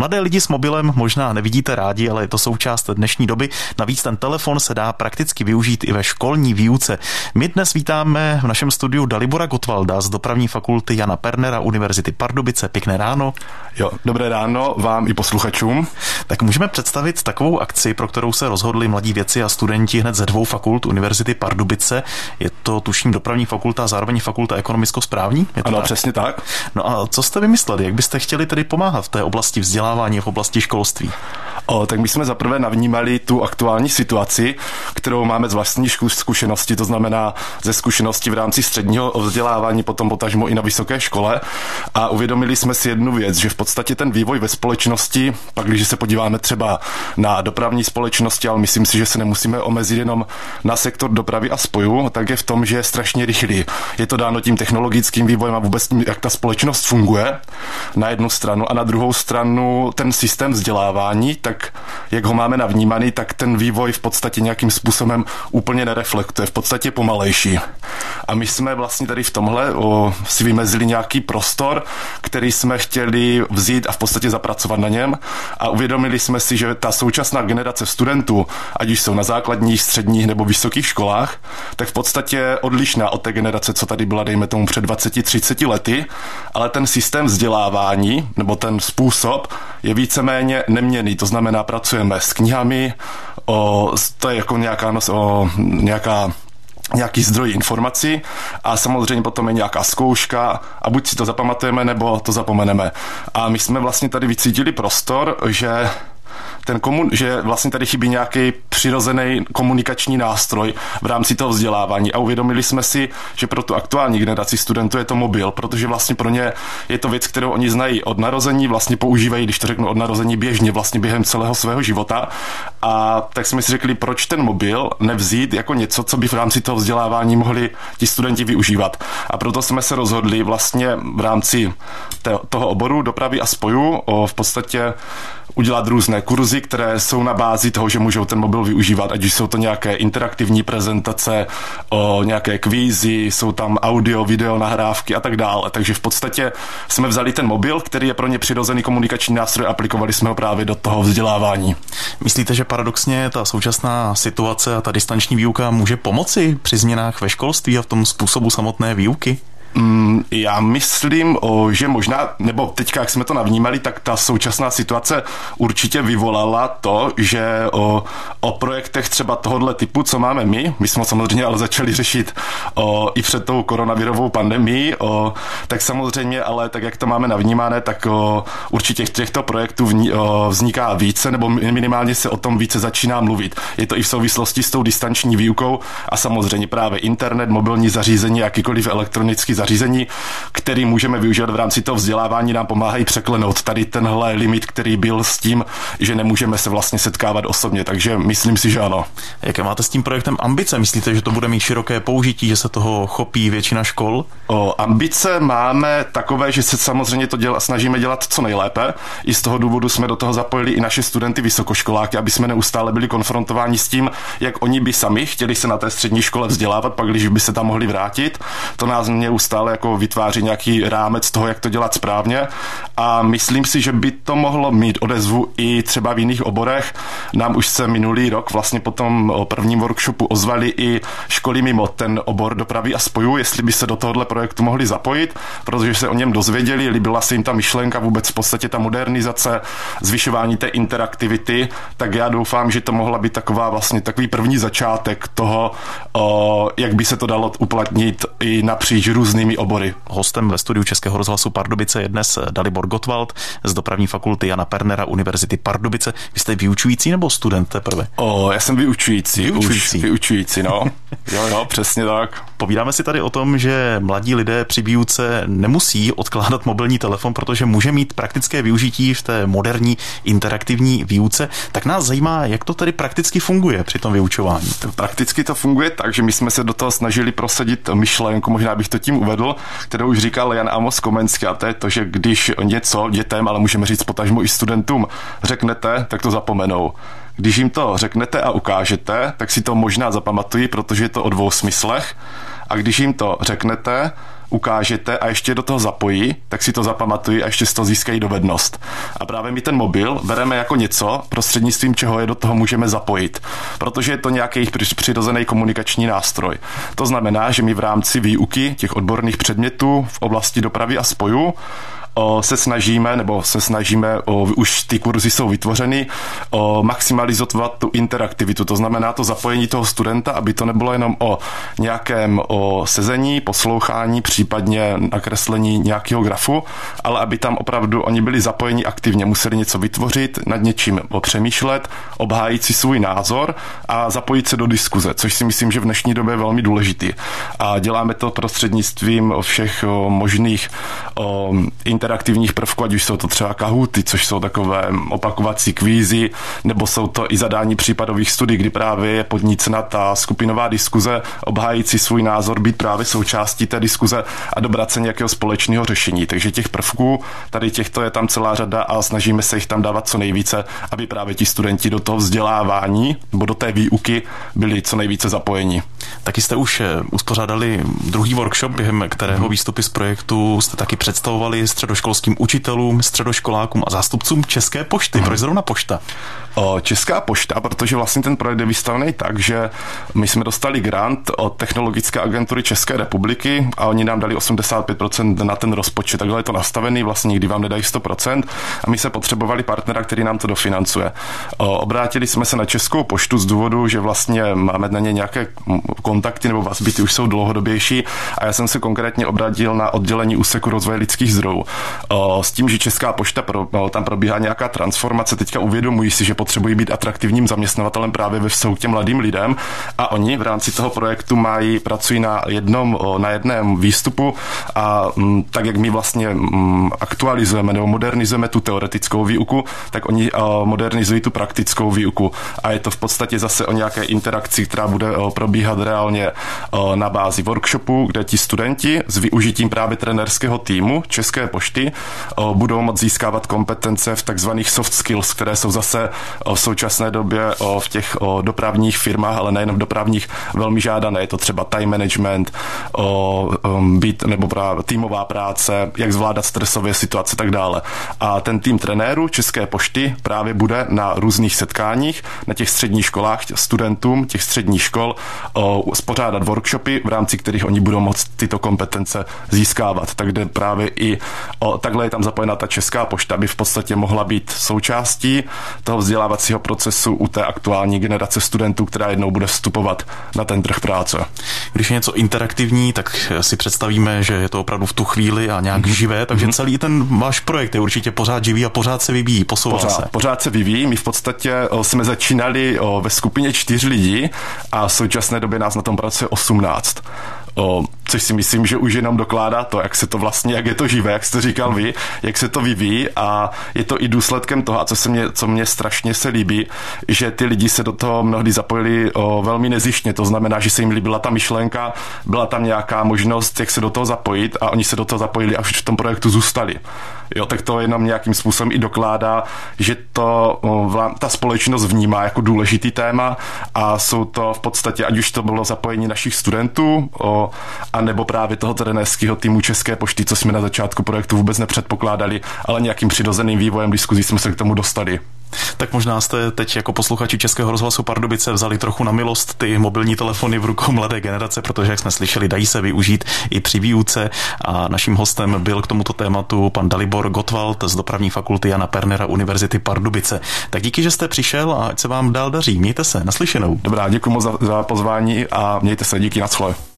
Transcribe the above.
Mladé lidi s mobilem možná nevidíte rádi, ale je to součást dnešní doby. Navíc ten telefon se dá prakticky využít i ve školní výuce. My dnes vítáme v našem studiu Dalibora Gottwalda z Dopravní fakulty Jana Pernera Univerzity Pardubice. Pěkné ráno. Jo, dobré ráno vám i posluchačům. Tak můžeme představit takovou akci, pro kterou se rozhodli mladí vědci a studenti hned ze dvou fakult Univerzity Pardubice. Je to tuším Dopravní fakulta a zároveň fakulta ekonomicko-správní? Ano, tak? Přesně tak. No a co jste vymysleli? Jak byste chtěli tedy pomáhat v té oblasti vzdělávání, v oblasti školství? Tak my jsme zaprvé navnímali tu aktuální situaci, kterou máme z vlastní zkušenosti, to znamená ze zkušenosti v rámci středního vzdělávání, potom potažmo i na vysoké škole, a uvědomili jsme si jednu věc, že v podstatě ten vývoj ve společnosti, pak když se podíváme třeba na dopravní společnosti, ale myslím si, že se nemusíme omezit jenom na sektor dopravy a spojů, tak je v tom, že je strašně rychlý. Je to dáno tím technologickým vývojem a vůbec tím, jak ta společnost funguje na jednu stranu, a na druhou stranu ten systém vzdělávání, tak jak ho máme navnímaný, tak ten vývoj v podstatě nějakým způsobem úplně nereflektuje, v podstatě pomalejší. A my jsme vlastně tady v tomhle si vymezili nějaký prostor, který jsme chtěli vzít a v podstatě zapracovat na něm, a uvědomili jsme si, že ta současná generace studentů, ať už jsou na základních, středních nebo vysokých školách, tak v podstatě odlišná od té generace, co tady byla, dejme tomu před 20-30 lety, ale ten systém vzdělávání nebo ten způsob je víceméně neměnný. To znamená, pracujeme s knihami, to je jako nějaký zdroj informací, a samozřejmě potom je nějaká zkouška a buď si to zapamatujeme, nebo to zapomeneme. A my jsme vlastně tady vycítili prostor, že že vlastně tady chybí nějaký přirozený komunikační nástroj v rámci toho vzdělávání, a uvědomili jsme si, že pro tu aktuální generaci studentů je to mobil, protože vlastně pro ně je to věc, kterou oni znají od narození, vlastně používají, když to řeknu, od narození běžně, vlastně během celého svého života. A tak jsme si řekli, proč ten mobil nevzít jako něco, co by v rámci toho vzdělávání mohli ti studenti využívat. A proto jsme se rozhodli vlastně v rámci toho oboru dopravy a spojů v podstatě udělat různé kurzy, které jsou na bázi toho, že můžou ten mobil využívat, ať už jsou to nějaké interaktivní prezentace, nějaké kvízy, jsou tam audio, video nahrávky a tak dále. Takže v podstatě jsme vzali ten mobil, který je pro ně přirozený komunikační nástroj, a aplikovali jsme ho právě do toho vzdělávání. Myslíte, že paradoxně ta současná situace a ta distanční výuka může pomoci při změnách ve školství a v tom způsobu samotné výuky? Já myslím, že možná, nebo teďka, jak jsme to navnímali, tak ta současná situace určitě vyvolala to, že o projektech třeba tohohle typu, co máme my jsme samozřejmě ale začali řešit i před tou koronavirovou pandemií, tak samozřejmě, ale tak, jak to máme navnímané, tak určitě těchto projektů vzniká více, nebo minimálně se o tom více začíná mluvit. Je to i v souvislosti s tou distanční výukou a samozřejmě právě internet, mobilní zařízení, jakýkoliv elektronický zařízení, který můžeme využívat v rámci toho vzdělávání, nám pomáhají překlenout tady tenhle limit, který byl s tím, že nemůžeme se vlastně setkávat osobně, takže myslím si, že ano. Jaké máte s tím projektem ambice? Myslíte, že to bude mít široké použití, že se toho chopí většina škol? Ambice máme takové, že se samozřejmě to snažíme dělat co nejlépe. I z toho důvodu jsme do toho zapojili i naše studenty vysokoškoláky, aby jsme neustále byli konfrontováni s tím, jak oni by sami chtěli se na té střední škole vzdělávat, pak když by se tam mohli vrátit. To nás neustále jako vytváří nějaký rámec toho, jak to dělat správně, a myslím si, že by to mohlo mít odezvu i třeba v jiných oborech. Nám už se minulý rok vlastně po tom prvním workshopu ozvali i školy mimo ten obor dopravy a spojů, jestli by se do tohohle projektu mohli zapojit, protože se o něm dozvěděli, líbila se jim ta myšlenka, vůbec v podstatě ta modernizace, zvyšování té interaktivity, tak já doufám, že to mohla být takový první začátek toho, jak by se to dalo uplatnit i napříč různými obory. Hostem ve studiu Českého rozhlasu Pardubice je dnes Dalibor Gottwald z Dopravní fakulty Jana Pernera Univerzity Pardubice. Vy jste vyučující nebo student teprve? Já jsem vyučující. Vyučující, no. Jo, přesně tak. Povídáme si tady o tom, že mladí lidé při výuce nemusí odkládat mobilní telefon, protože může mít praktické využití v té moderní interaktivní výuce. Tak nás zajímá, jak to tedy prakticky funguje při tom vyučování. Prakticky to funguje tak, že my jsme se do toho snažili prosadit myšlenku, možná bych to tím uvedl, kterou už říkal Jan Amos Komenský, a to je to, že když něco dětem, ale můžeme říct potažmo i studentům, řeknete, tak to zapomenou. Když jim to řeknete a ukážete, tak si to možná zapamatují, protože je to o dvou smyslech. a když jim to řeknete, ukážete a ještě do toho zapojí, tak si to zapamatují a ještě z toho získají dovednost. A právě my ten mobil bereme jako něco, prostřednictvím čeho je do toho můžeme zapojit, protože je to nějaký jejich přirozený komunikační nástroj. To znamená, že my v rámci výuky těch odborných předmětů v oblasti dopravy a spojů se snažíme, už ty kurzy jsou vytvořeny, maximalizovat tu interaktivitu, to znamená to zapojení toho studenta, aby to nebylo jenom o nějakém sezení, poslouchání, případně nakreslení nějakého grafu, ale aby tam opravdu oni byli zapojeni aktivně, museli něco vytvořit, nad něčím přemýšlet, obhájit si svůj názor a zapojit se do diskuze, což si myslím, že v dnešní době je velmi důležitý. A děláme to prostřednictvím všech možných interaktivních prvků, ať už jsou to třeba kahooty, což jsou takové opakovací kvízy, nebo jsou to i zadání případových studií, kdy právě je podnícena ta skupinová diskuze, obhájit si svůj názor, být právě součástí té diskuze a dobrat se nějakého společného řešení. Takže těch prvků, tady těchto je tam celá řada a snažíme se jich tam dávat co nejvíce, aby právě ti studenti do toho vzdělávání nebo do té výuky byli co nejvíce zapojeni. Taky jste už uspořádali druhý workshop, během kterého výstupy z projektu jste taky představovali středoškolským učitelům, středoškolákům a zástupcům České pošty. Proč zrovna pošta? Česká pošta, protože vlastně ten projekt je vystavený tak, že my jsme dostali grant od Technologické agentury České republiky a oni nám dali 85% na ten rozpočet. Takhle je to nastavený, vlastně nikdy vám nedají 100% a my se potřebovali partnera, který nám to dofinancuje. Obrátili jsme se na Českou poštu z důvodu, že vlastně máme na ně nějaké kontakty nebo vazby, ty už jsou dlouhodobější a já jsem se konkrétně obrátil na oddělení úseku rozvoje lidských zdrojů. S tím, že Česká pošta tam probíhá nějaká transformace, teďka uvědomují si, že potřebují být atraktivním zaměstnavatelem právě ve vztahu k těm mladým lidem a oni v rámci toho projektu pracují na jednom výstupu a tak, jak my vlastně aktualizujeme nebo modernizujeme tu teoretickou výuku, tak oni modernizují tu praktickou výuku a je to v podstatě zase o nějaké interakci, která bude probíhat reálně na bázi workshopu, kde ti studenti s využitím právě trenérského týmu České pošty budou moct získávat kompetence v takzvaných soft skills, které jsou zase v současné době v těch dopravních firmách, ale nejen v dopravních, velmi žádané. Je to třeba time management, nebo právě týmová práce, jak zvládat stresové situace a tak dále. A ten tým trenérů České pošty právě bude na různých setkáních, na těch středních školách studentům těch středních škol spořádat workshopy, v rámci kterých oni budou moct tyto kompetence získávat. Takže právě i takhle je tam zapojena ta Česká pošta, aby v podstatě mohla být součástí toho vzdělávacího procesu u té aktuální generace studentů, která jednou bude vstupovat na ten trh práce. Když je něco interaktivní, tak si představíme, že je to opravdu v tu chvíli a nějak živé, takže celý ten váš projekt je určitě pořád živý a pořád se vyvíjí, posouvá se. Pořád se vyvíjí. My v podstatě jsme začínali ve skupině 4 lidí a v současné době nás na tom pracuje 18. Což si myslím, že už jenom dokládá to, jak se to vlastně, jak je to živé, jak jste říkal vy, jak se to vyvíjí a je to i důsledkem toho, a co mě strašně se líbí, že ty lidi se do toho mnohdy zapojili velmi nezištně, to znamená, že se jim líbila ta myšlenka, byla tam nějaká možnost, jak se do toho zapojit a oni se do toho zapojili a už v tom projektu zůstali. Jo, tak to jenom nějakým způsobem i dokládá, že to ta společnost vnímá jako důležitý téma a jsou to v podstatě, ať už to bylo zapojení našich studentů, a nebo právě toho trenérského týmu České pošty, co jsme na začátku projektu vůbec nepředpokládali, ale nějakým přirozeným vývojem diskuzí jsme se k tomu dostali. Tak možná jste teď jako posluchači Českého rozhlasu Pardubice vzali trochu na milost ty mobilní telefony v rukou mladé generace, protože, jak jsme slyšeli, dají se využít i při výuce a naším hostem byl k tomuto tématu pan Dalibor Gottwald z Dopravní fakulty Jana Pernera Univerzity Pardubice. Tak díky, že jste přišel a ať se vám dál daří. Mějte se, naslyšenou. Dobrá, děkuji moc za pozvání a mějte se, díky, nashledanou.